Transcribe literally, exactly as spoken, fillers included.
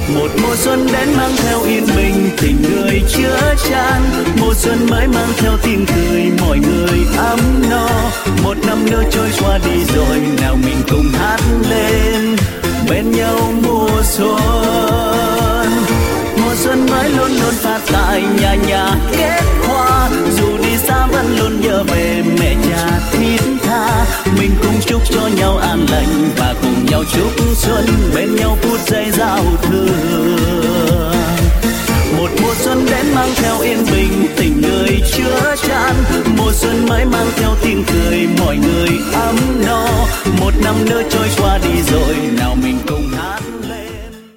Một mùa xuân đến mang theo yên bình, tình người chứa chan. Mùa xuân mới mang theo tiếng cười, mọi người ấm no. Một năm nữa trôi qua đi rồi, nào mình cùng hát lên bên nhau mùa xuân. Mùa xuân mới luôn luôn phát tại nhà nhà kết hoa. Dù đi xa vẫn luôn nhớ về mẹ cha thiết tha. Mình cùng chúc cho nhau an lành và cùng nhau chúc xuân, bên nhau phút giây giao thừa. Một mùa xuân đến mang theo yên bình, tình người chứa chan. Mùa xuân mới mang theo tiếng cười, mọi người ấm no. Một năm nữa trôi qua đi rồi, nào mình cùng hát.